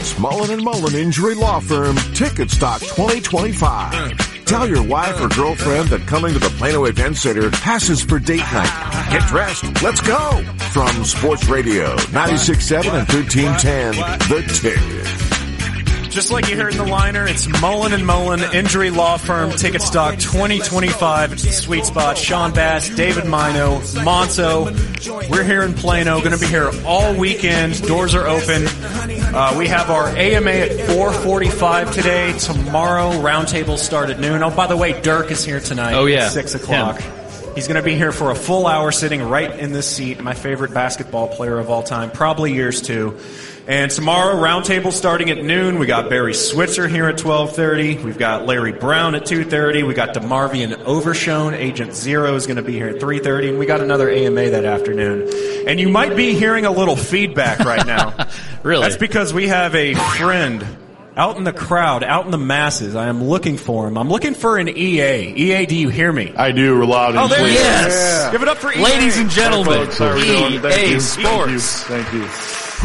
It's Mullen & Mullen Injury Law Firm, Ticket Stock 2025. Tell your wife or girlfriend that coming to the Plano Event Center passes for date night. Get dressed. Let's go. From Sports Radio, 96.7 and 1310, The Ticket. Just like you heard in the liner, it's Mullen & Mullen Injury Law Firm, Ticket Stock 2025. It's the sweet spot. Sean Bass, David Mino, Monzo. We're here in Plano. Going to be here all weekend. Doors are open. We have our AMA at 4:45 today. Tomorrow, roundtables start at noon. Oh, by the way, Dirk is here tonight. Oh, yeah. At 6 o'clock. He's going to be here for a full hour sitting right in this seat. My favorite basketball player of all time. Probably yours, too. And tomorrow, roundtable starting at noon. We got Barry Switzer here at 12:30. We've got Larry Brown at 2:30. We got DeMarvian Overshone. Agent Zero is going to be here at 3:30. And we got another AMA that afternoon. And you might be hearing a little feedback right now. Really? That's because we have a friend out in the crowd, out in the masses. I am looking for him. I'm looking for an EA. EA, do you hear me? I do, loud and there he is. Yes. Give it up for EA. Ladies and gentlemen, EA Sports. Thank you.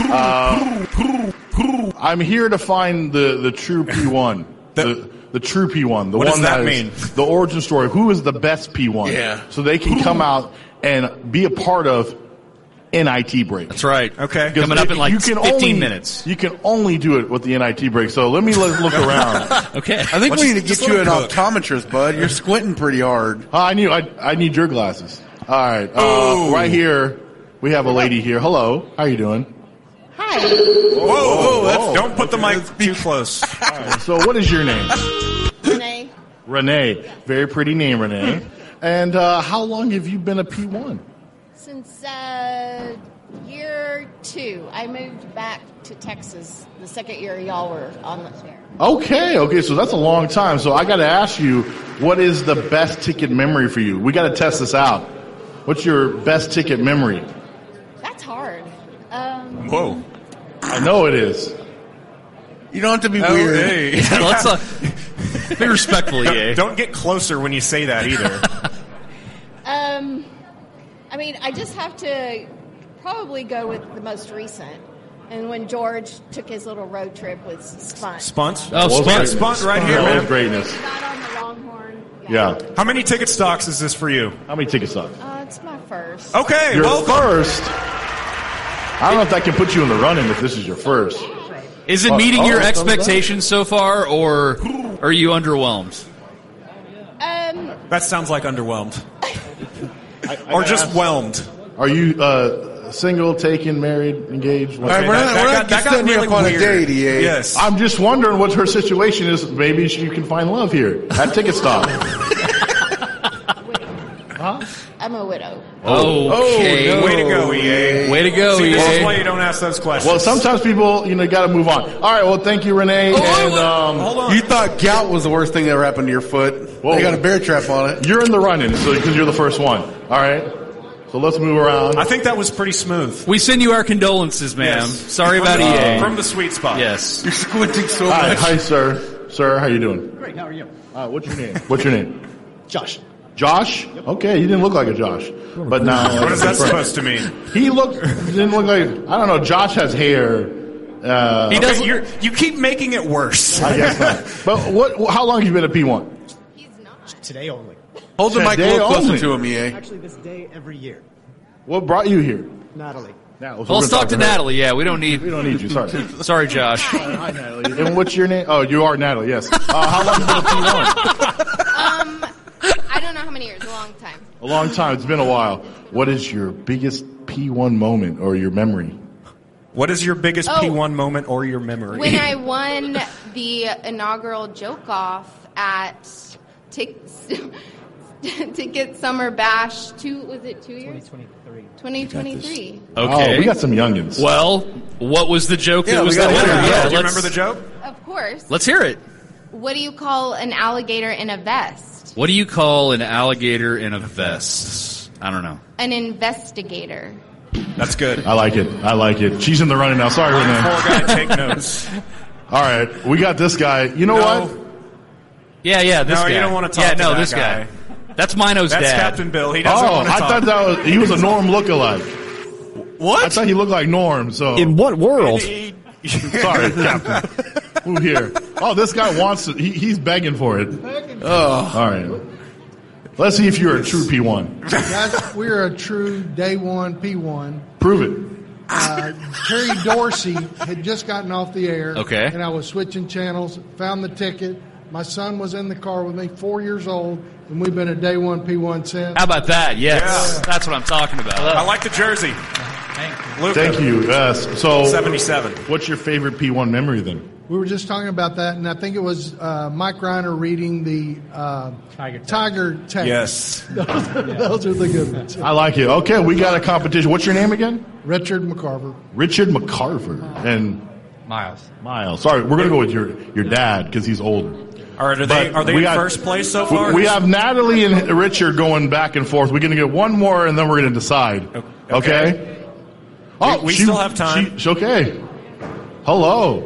I'm here to find the true P1. The true P1. What does that mean? The origin story. Who is the best P1? Yeah. So they can come out and be a part of NIT break. That's right. Okay. Coming up in like 15 minutes. You can only do it with the NIT break. So let me look around. Okay. I think we need to get you an optometrist, bud. You're squinting pretty hard. I need your glasses. All right. Right here, we have a lady here. Hello. How you doing? Hi. Whoa. Don't put the mic too close. All right, so what is your name? Renee. Renee. Very pretty name, Renee. And how long have you been a P1? Since year 2. I moved back to Texas the second year y'all were on the fair. Okay, so that's a long time. So I got to ask you, what is the best ticket memory for you? We got to test this out. What's your best ticket memory? That's hard. Whoa. I know it is. You don't have to be weird. Hey. Yeah, let's be respectful, EA. Don't get closer when you say that either. I mean, I just have to probably go with the most recent. And when George took his little road trip with Spunt. Spunt? Oh, Spunt right here, man. Greatness. Got on the Longhorn. Yeah. How many ticket stocks is this for you? How many ticket stocks? It's my first. Okay, Your welcome. first. I don't know if that can put you in the running if this is your first. Is it meeting your thumbs up. expectations so far, or are you underwhelmed? That sounds like underwhelmed. Or just whelmed. Are you single, taken, married, engaged? All right, we're not setting you up on a date, EA. Yes. I'm just wondering what her situation is. Maybe she can find love here at Ticket Stop. Huh? I'm a widow. Okay. no. Way to go, EA. Way to go, See, EA. this is why you don't ask those questions. Well, sometimes people, got to move on. All right, well, thank you, Renee. Hold And on. You thought gout was the worst thing that ever happened to your foot. Whoa. They got a bear trap on it. you're in the running, so because you're the first one. All right, so let's move around. I think that was pretty smooth. We send you our condolences, ma'am. Yes. Sorry about EA. From the sweet spot. Yes. You're squinting so Hi, much. hi, sir. Sir, how you doing? Great, how are you? What's your name? What's your name? Josh. Josh? Okay, you didn't look like a Josh. But now, What is that supposed to mean? He didn't look like, I don't know, Josh has hair. He does. You keep making it worse. I guess not. But how long have you been a P1? He's not. Today only. Hold the mic a Today little closer only. to him, EA. Actually, this day every year. What brought you here? Natalie. Now, Well, let's talk to Natalie. Yeah, we don't need you. Sorry. Sorry, Josh. Hi, Natalie. And what's your name? Oh, you are Natalie, yes. How long have you been a P1? I don't know how many years. A long time. A long time. It's been a while. What is your biggest P1 moment or your memory? What is your biggest P1 moment or your memory? When I won the inaugural joke off at Ticket Summer Bash, was it 2 years? 2023. Okay. Oh, we got some youngins. Well, what was the joke that was the got winner? one. Yeah, Do you remember the joke? Of course. Let's hear it. What do you call an alligator in a vest? What do you call an alligator in a vest? I don't know. An investigator. That's good. I like it. She's in the running now. Sorry, Poor Renee. guy, take notes. All right, we got this guy. You know what? Yeah, this guy. No, you don't want to talk Yeah, to no, that this guy. That's Mino's That's dad. Captain Bill. He doesn't want to I talk. thought he was a Norm lookalike. What? I thought he looked like Norm. So In what world? Sorry, Captain. Who here? Oh, this guy wants it. He's begging for it. Oh. All right. Let's see if you're a true P1. Guys, we're a true day one P1. Prove it. Terry Dorsey had just gotten off the air. Okay. And I was switching channels, found the ticket. My son was in the car with me, 4 years old, and we've been a day one P1 since. How about that? Yes. Yeah. That's what I'm talking about. I like the jersey. Luca. Thank you. So, 77. What's your favorite P1 memory then? We were just talking about that, and I think it was Mike Reiner reading the Tiger text. Yes. Those are the good ones. I like it. Okay, we got a competition. What's your name again? Richard McCarver. Richard McCarver. And Miles. Sorry, we're going to go with your dad because he's older. All right, are they in first place so far? We have Natalie and Richard going back and forth. We're going to get one more, and then we're going to decide. Okay? Oh, we still have time. Okay. Hello.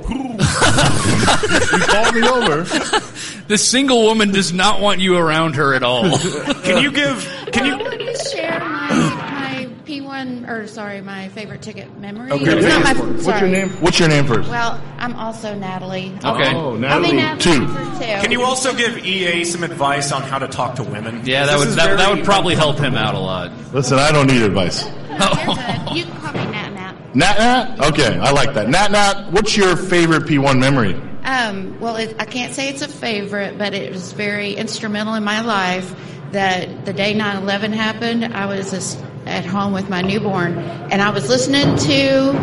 You called me over. The single woman does not want you around her at all. Can you? I want to share my P1, my favorite ticket memory. Okay. What's your name first? Well, I'm also Natalie. Okay. Oh, Natalie. Two. Can you also give EA some advice on how to talk to women? Yeah, that would probably help him out a lot. Listen, I don't need advice. You can call me Nat. Nat? Okay, I like that. Nat, what's your favorite P1 memory? Well, I can't say it's a favorite, but it was very instrumental in my life that the day 9/11 happened, I was at home with my newborn, and I was listening to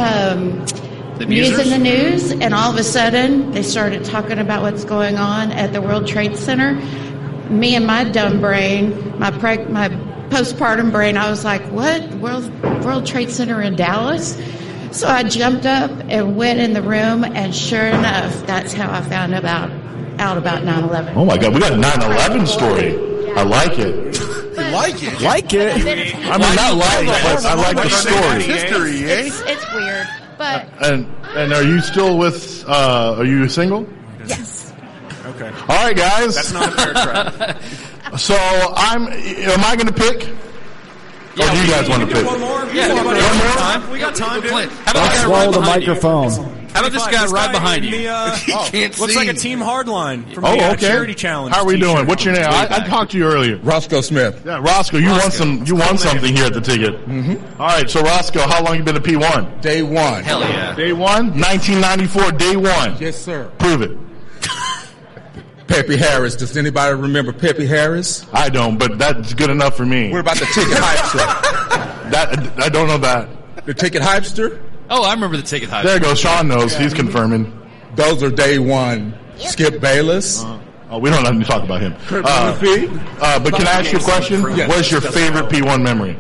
news in the news, and all of a sudden they started talking about what's going on at the World Trade Center. Me and my dumb brain, my postpartum brain, I was like, what? World Trade Center in Dallas? So I jumped up and went in the room, and sure enough, that's how I found out about 9/11. Oh my God, we got a 9/11 story. I like it. Like it? I mean, not like, but I like the story. History, eh? It's weird, but And are you still with? Are you single? yes. Okay. All right, guys. That's not a fair trap. So am I going to pick? Or do you guys want to pick? One more? Yeah, One more? We got time, dude. How about this guy Swallow right the behind you? microphone. How about this guy right behind you? He can't looks see. like a team hardline from the okay. charity challenge. How are we t-shirt. doing? What's your name? I talked to you earlier. Roscoe Smith. Yeah, Roscoe, you won something here at the ticket. Mm-hmm. All right, so Roscoe, how long you been a P1? Day one. Hell yeah. Day one, 1994, day one. Yes, sir. Prove it. Pepe Harris. Does anybody remember Pepe Harris? I don't, but that's good enough for me. What about the ticket hypester? I don't know that. The ticket hypester? Oh, I remember the ticket hype. There you go. Sean knows. He's confirming. Those are day one. Skip Bayless. We don't have to talk about him. But can I ask you a question? Yes. What is your favorite P1 memory?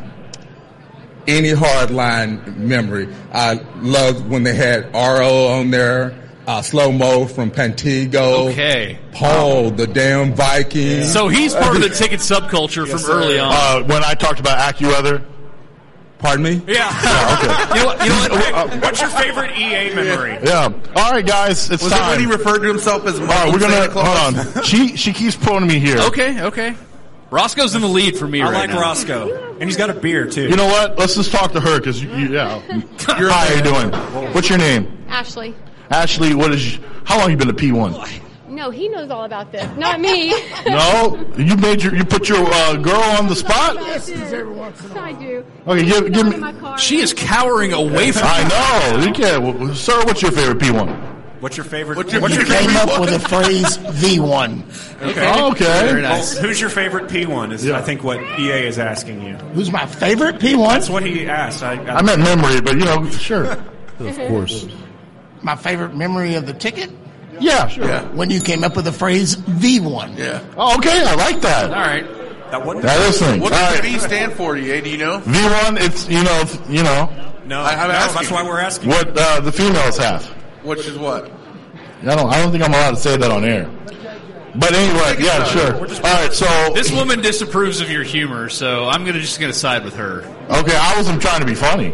Any hardline memory. I loved when they had RO on there. Slow Mo from Pantego. Okay. Paul, the damn Viking. So he's part of the ticket subculture from early on. When I talked about AccuWeather. Pardon me? Yeah. Okay. You know what? What's your favorite EA memory? Yeah. All right, guys. It's Was time. it when he referred to himself as All right, we're Santa gonna hold on. She keeps pulling me here. Okay. Roscoe's in the lead for me I right like now. Roscoe, and he's got a beer too. You know what? Let's just talk to her because yeah. Hi, how you doing? What's your name? Ashley. Ashley. How long you been a P1? No, he knows all about this. Not me. No, you put your girl on the spot. Yes, I do. Okay, give me. My car. She is cowering away from I know. You can't. Sir, what's your favorite P1? What's your favorite? What's your Came up with the phrase V1. Okay. Very nice. Well, who's your favorite P1? Is I think what EA is asking you. Who's my favorite P1? That's what he asked. I meant memory, but sure. Of course. My favorite memory of the ticket? Yeah, sure. Yeah. When you came up with the phrase V1. Yeah. Oh, okay, I like that. All right. That is thing. What does the V stand for, EA? Do you know? V1, it's you know. No, I'm asking. that's why we're asking. What the females have. Which is what? I don't think I'm allowed to say that on air. But anyway, yeah, sure. All right, so This woman disapproves of your humor, so I'm just gonna side with her. okay, I wasn't trying to be funny.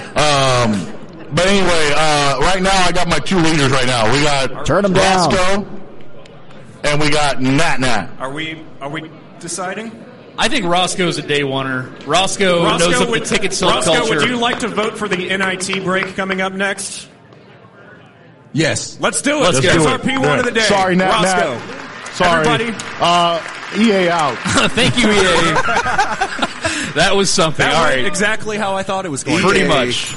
But anyway, right now I got my two leaders right now. We got Turn 'em down. Roscoe and we got Nat. Are we deciding? I think Roscoe's a day oneer. Roscoe knows of the ticket subculture. Roscoe, would you like to vote for the NIT break coming up next? Yes. Let's do it. Let's That's do our it. P1 of the day. Sorry, Nat. Roscoe. Sorry. Everybody. EA out. Thank you, EA. That was something. That All went right. exactly how I thought it was going to. Pretty much.